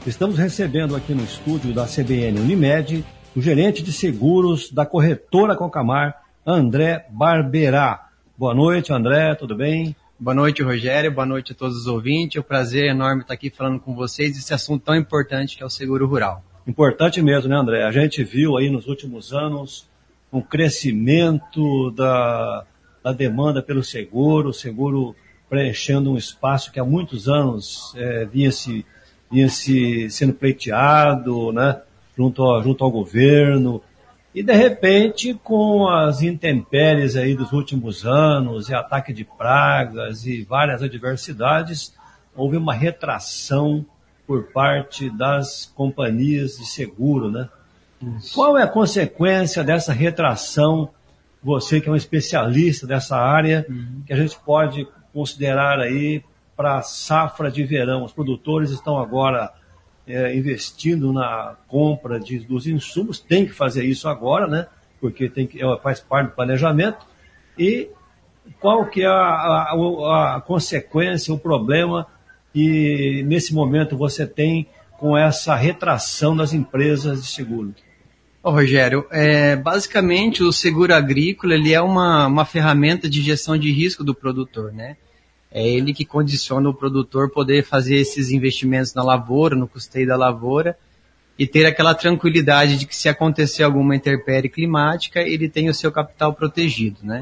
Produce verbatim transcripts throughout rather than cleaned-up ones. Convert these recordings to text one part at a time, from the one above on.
Estamos recebendo aqui no estúdio da C B N Unimed o gerente de seguros da corretora Cocamar, André Barberá. Boa noite, André, tudo bem? Boa noite, Rogério, boa noite a todos os ouvintes. É um prazer enorme estar aqui falando com vocês desse assunto tão importante que é o seguro rural. Importante mesmo, né, André? A gente viu aí nos últimos anos um crescimento da, da demanda pelo seguro, o seguro preenchendo um espaço que há muitos anos é, vinha, se, vinha se sendo pleiteado, né, junto, ao, junto ao governo. E, de repente, com as intempéries aí dos últimos anos, e ataque de pragas e várias adversidades, houve uma retração por parte das companhias de seguro, né? Isso. Qual é a consequência dessa retração, você que é um especialista dessa área, uhum. que a gente pode considerar aí para a safra de verão? Os produtores estão agora é, investindo na compra de, dos insumos, tem que fazer isso agora, né? Porque tem que, faz parte do planejamento. E qual que é a, a, a consequência, o problema que nesse momento você tem com essa retração das empresas de seguro? Ô, Rogério, é, basicamente o seguro agrícola ele é uma, uma ferramenta de gestão de risco do produtor, né? É ele que condiciona o produtor poder fazer esses investimentos na lavoura, no custeio da lavoura, e ter aquela tranquilidade de que se acontecer alguma intempérie climática, ele tem o seu capital protegido, né?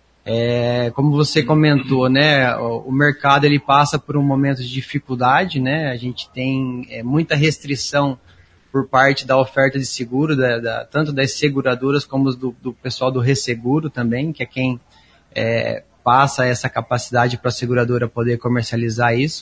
É, como você comentou, né, o, o mercado ele passa por um momento de dificuldade, né? A gente tem é, muita restrição por parte da oferta de seguro, da, da, tanto das seguradoras como do, do pessoal do resseguro também, que é quem é, passa essa capacidade para a seguradora poder comercializar isso.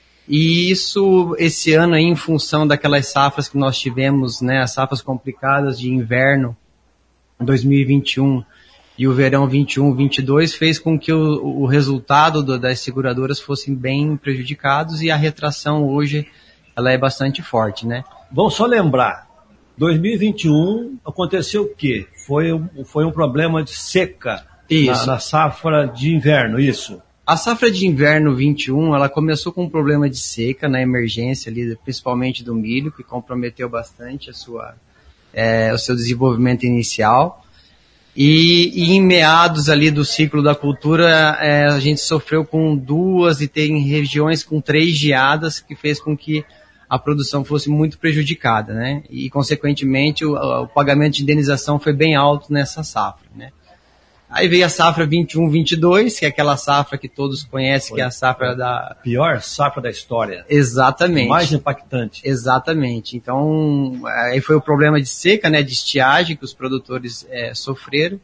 E isso, esse ano aí, em função daquelas safras que nós tivemos, né, as safras complicadas de inverno dois mil e vinte e um e o verão vinte e um, vinte e dois, fez com que o, o resultado do, das seguradoras fossem bem prejudicados e a retração hoje ela é bastante forte, né? Vamos só lembrar, dois mil e vinte e um aconteceu o quê? Foi, foi um problema de seca na, na safra de inverno, isso? A safra de inverno vinte e um, ela começou com um problema de seca na emergência, ali, principalmente do milho, que comprometeu bastante a sua, é, o seu desenvolvimento inicial. E, e em meados ali do ciclo da cultura, é, a gente sofreu com duas e tem regiões com três geadas, que fez com que a produção fosse muito prejudicada, né? E, consequentemente, o, o pagamento de indenização foi bem alto nessa safra, né? Aí veio a safra vinte e um, vinte e dois, que é aquela safra que todos conhecem, foi, que é a safra da... pior safra da história. Exatamente. Mais impactante. Exatamente. Então, aí foi o problema de seca, né, de estiagem que os produtores é, sofreram.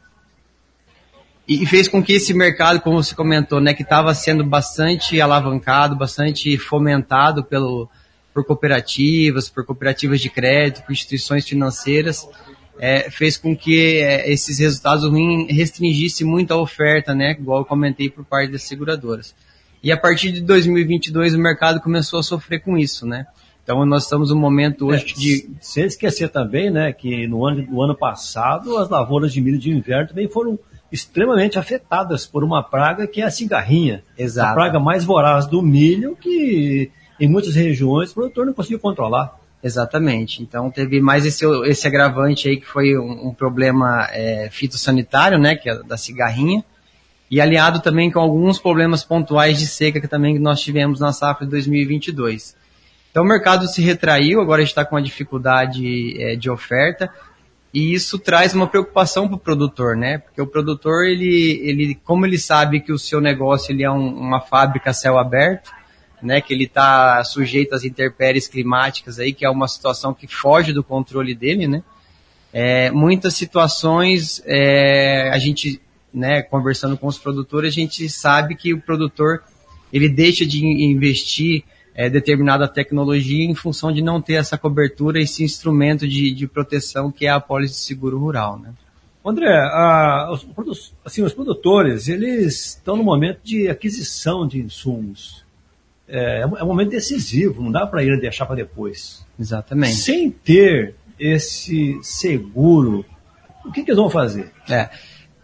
E fez com que esse mercado, como você comentou, né, que estava sendo bastante alavancado, bastante fomentado pelo, por cooperativas, por cooperativas de crédito, por instituições financeiras, É, fez com que é, esses resultados ruins restringissem muito a oferta, né, igual eu comentei por parte das seguradoras. E a partir de dois mil e vinte e dois o mercado começou a sofrer com isso, né? Então nós estamos num momento hoje é, de... Sem esquecer também, né, que no ano, no ano passado as lavouras de milho de inverno também foram extremamente afetadas por uma praga que é a cigarrinha. Exato. A praga mais voraz do milho que em muitas regiões o produtor não conseguiu controlar. Exatamente. Então teve mais esse, esse agravante aí que foi um, um problema é, fitossanitário, né, que é da cigarrinha, e aliado também com alguns problemas pontuais de seca que também nós tivemos na safra de dois mil e vinte e dois. Então o mercado se retraiu, agora a gente está com uma dificuldade é, de oferta, e isso traz uma preocupação para o produtor, né, porque o produtor, ele, ele, como ele sabe que o seu negócio ele é um, uma fábrica a céu aberto, né, que ele está sujeito às intempéries climáticas aí, que é uma situação que foge do controle dele, né? É, muitas situações, é, a gente, né, conversando com os produtores, a gente sabe que o produtor, ele deixa de investir é, determinada tecnologia em função de não ter essa cobertura, esse instrumento de, de proteção que é a apólice de seguro rural, né? André, a, os, assim, os produtores, eles estão no momento de aquisição de insumos. É, é um momento decisivo, não dá para ele deixar para depois. Exatamente. Sem ter esse seguro, o que, que eles vão fazer? É.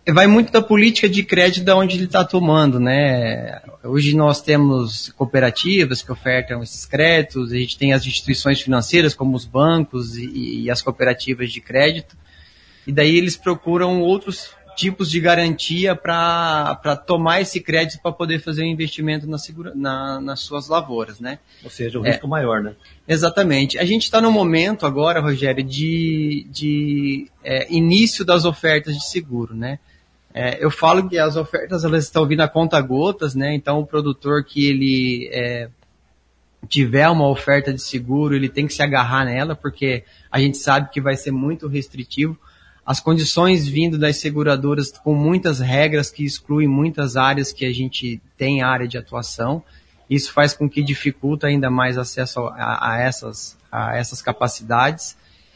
Vai muito da política de crédito da onde ele está tomando, né? Hoje nós temos cooperativas que ofertam esses créditos, a gente tem as instituições financeiras como os bancos e, e as cooperativas de crédito, e daí eles procuram outros tipos de garantia para para tomar esse crédito para poder fazer um investimento na segura, na, nas suas lavouras, né? Ou seja, o risco é, maior, né? Exatamente. A gente está no momento agora, Rogério, de, de é, início das ofertas de seguro, né? É, eu falo que as ofertas elas estão vindo a conta-gotas, né? Então o produtor que ele é, tiver uma oferta de seguro, ele tem que se agarrar nela, porque a gente sabe que vai ser muito restritivo. As condições vindo das seguradoras com muitas regras que excluem muitas áreas que a gente tem área de atuação. Isso faz com que dificulta ainda mais acesso a, a, essas, a essas capacidades.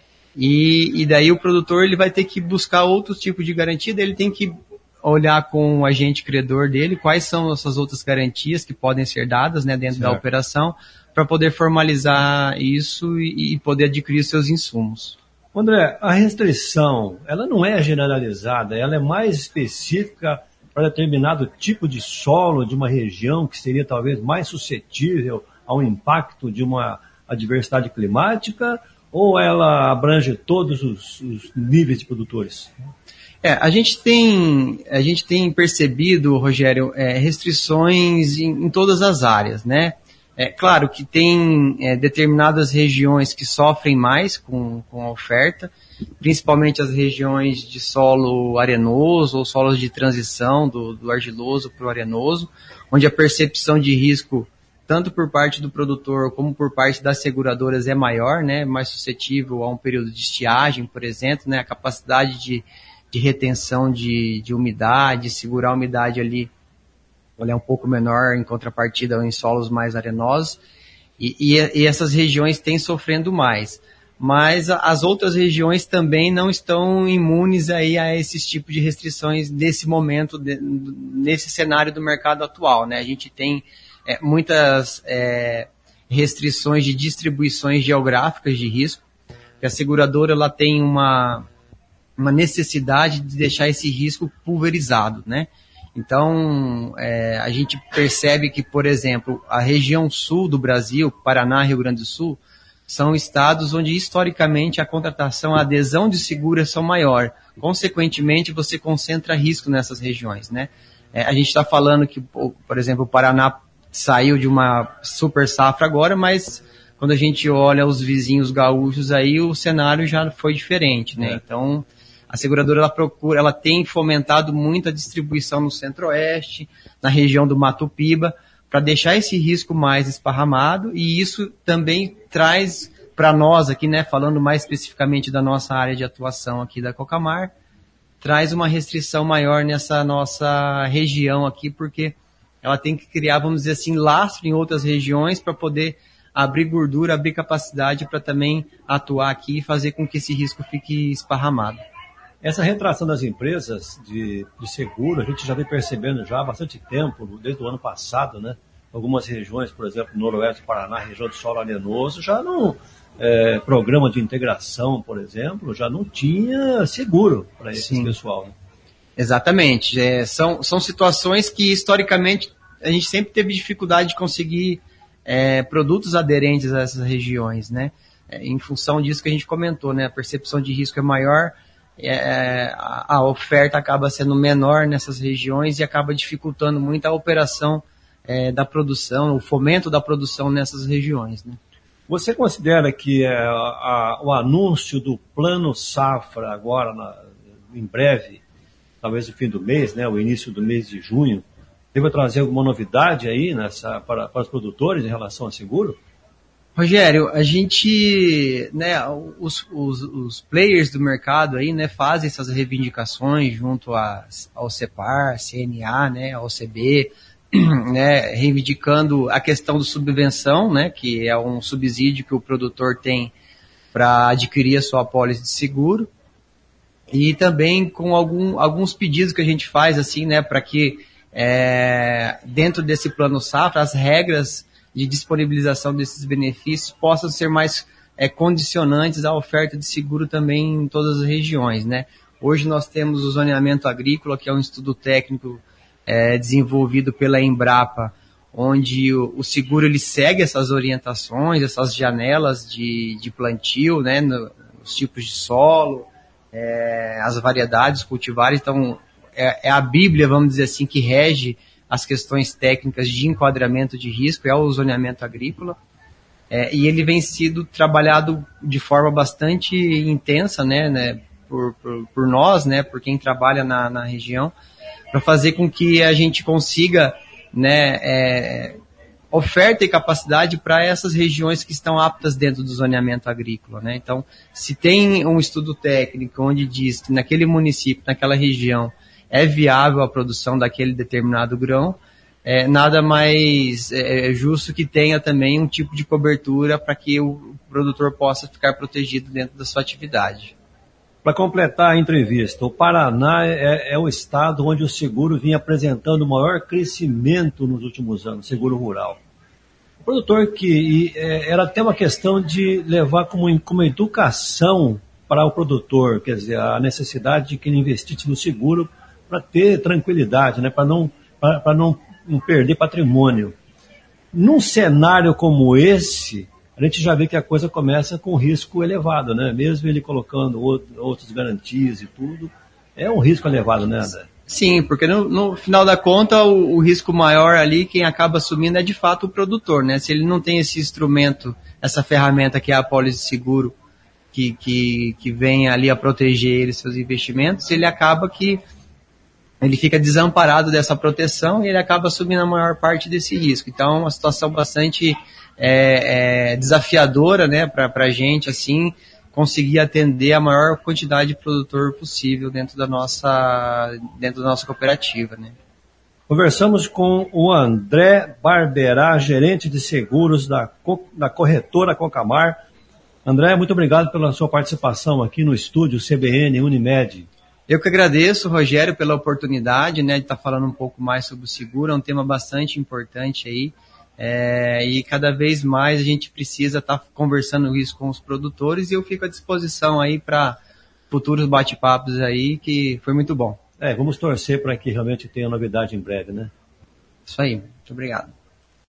E, e daí o produtor ele vai ter que buscar outros tipos de garantia, daí ele tem que olhar com o agente credor dele quais são essas outras garantias que podem ser dadas, né, dentro certo. Da operação, para poder formalizar isso e, e poder adquirir seus insumos. André, a restrição, ela não é generalizada, ela é mais específica para determinado tipo de solo de uma região que seria talvez mais suscetível ao impacto de uma adversidade climática, ou ela abrange todos os, os níveis de produtores? É, a gente tem, a gente tem percebido, Rogério, é, restrições em, em todas as áreas, né? É claro que tem é, determinadas regiões que sofrem mais com, com a oferta, principalmente as regiões de solo arenoso ou solos de transição do, do argiloso para o arenoso, onde a percepção de risco, tanto por parte do produtor como por parte das seguradoras, é maior, né, mais suscetível a um período de estiagem, por exemplo, né, a capacidade de, de retenção de, de umidade, segurar a umidade ali, ela é um pouco menor em contrapartida em solos mais arenosos, e, e, e essas regiões têm sofrendo mais. Mas as outras regiões também não estão imunes aí a esses tipos de restrições nesse momento, de, nesse cenário do mercado atual, né? A gente tem é, muitas é, restrições de distribuições geográficas de risco, que a seguradora ela tem uma, uma necessidade de deixar esse risco pulverizado, né? Então, é, a gente percebe que, por exemplo, a região sul do Brasil, Paraná, Rio Grande do Sul, são estados onde, historicamente, a contratação, a adesão de seguros são maior. Consequentemente, você concentra risco nessas regiões, né? É, a gente está falando que, por exemplo, o Paraná saiu de uma super safra agora, mas quando a gente olha os vizinhos gaúchos aí, o cenário já foi diferente, né? É. Então, a seguradora ela procura, ela tem fomentado muito a distribuição no Centro-Oeste, na região do Mato Piba, para deixar esse risco mais esparramado, e isso também traz para nós aqui, né, falando mais especificamente da nossa área de atuação aqui da Cocamar, traz uma restrição maior nessa nossa região aqui, porque ela tem que criar, vamos dizer assim, lastro em outras regiões para poder abrir gordura, abrir capacidade para também atuar aqui e fazer com que esse risco fique esparramado. Essa retração das empresas de, de seguro, a gente já vem percebendo já há bastante tempo, desde o ano passado, né? Algumas regiões, por exemplo, no Noroeste do Paraná, região de solo arenoso, já não, é, programa de integração, por exemplo, já não tinha seguro para esse Sim. pessoal. Né? Exatamente. É, são, são situações que, historicamente, a gente sempre teve dificuldade de conseguir é, produtos aderentes a essas regiões, né? É, em função disso que a gente comentou, né? A percepção de risco é maior, É, a, a oferta acaba sendo menor nessas regiões e acaba dificultando muito a operação é, da produção, o fomento da produção nessas regiões, né? Você considera que é, a, o anúncio do Plano Safra agora, na, em breve, talvez no fim do mês, né, o início do mês de junho, deve trazer alguma novidade aí nessa, para, para os produtores em relação a seguro? Rogério, a gente, né, os, os, os players do mercado aí, né, fazem essas reivindicações junto a, ao CEPAR, C N A, né, ao C B, né, reivindicando a questão do subvenção, né, que é um subsídio que o produtor tem para adquirir a sua apólice de seguro, e também com algum, alguns pedidos que a gente faz, assim, né, para que é, dentro desse plano safra as regras de disponibilização desses benefícios possam ser mais é, condicionantes à oferta de seguro também em todas as regiões, né? Hoje nós temos o zoneamento agrícola, que é um estudo técnico é, desenvolvido pela Embrapa, onde o, o seguro ele segue essas orientações, essas janelas de, de plantio, né, no, os tipos de solo, é, as variedades cultivares. Então, é, é a Bíblia, vamos dizer assim, que rege as questões técnicas de enquadramento de risco, é o zoneamento agrícola. É, e ele vem sido trabalhado de forma bastante intensa, né, né por, por, por nós, né, por quem trabalha na, na região, para fazer com que a gente consiga, né, é, oferta e capacidade para essas regiões que estão aptas dentro do zoneamento agrícola, né. Então, se tem um estudo técnico onde diz que naquele município, naquela região, é viável a produção daquele determinado grão, é, nada mais é, justo que tenha também um tipo de cobertura para que o produtor possa ficar protegido dentro da sua atividade. Para completar a entrevista, o Paraná é, é o estado onde o seguro vinha apresentando o maior crescimento nos últimos anos, seguro rural. O produtor que e, é, era até uma questão de levar como, como educação para o produtor, quer dizer, a necessidade de que ele investisse no seguro para ter tranquilidade, né, para não, para não, não perder patrimônio. Num cenário como esse, a gente já vê que a coisa começa com risco elevado, né? Mesmo ele colocando outro, outras garantias e tudo, é um risco elevado, né, André? Sim, porque no, no final da conta o, o risco maior ali, quem acaba assumindo é de fato o produtor, né? Se ele não tem esse instrumento, essa ferramenta que é a apólice de seguro, que, que, que vem ali a proteger ele, seus investimentos, ele acaba que ele fica desamparado dessa proteção e ele acaba assumindo a maior parte desse risco. Então é uma situação bastante é, é, desafiadora, né, para a gente, assim, conseguir atender a maior quantidade de produtor possível dentro da nossa, dentro da nossa cooperativa, né. Conversamos com o André Barberá, gerente de seguros da, da corretora Cocamar. André, muito obrigado pela sua participação aqui no estúdio C B N Unimed. Eu que agradeço, Rogério, pela oportunidade, né, de estar falando um pouco mais sobre o seguro. É um tema bastante importante aí, é, e cada vez mais a gente precisa estar conversando isso com os produtores, e eu fico à disposição aí para futuros bate-papos aí, que foi muito bom. É, vamos torcer para que realmente tenha novidade em breve, né? Isso aí, muito obrigado.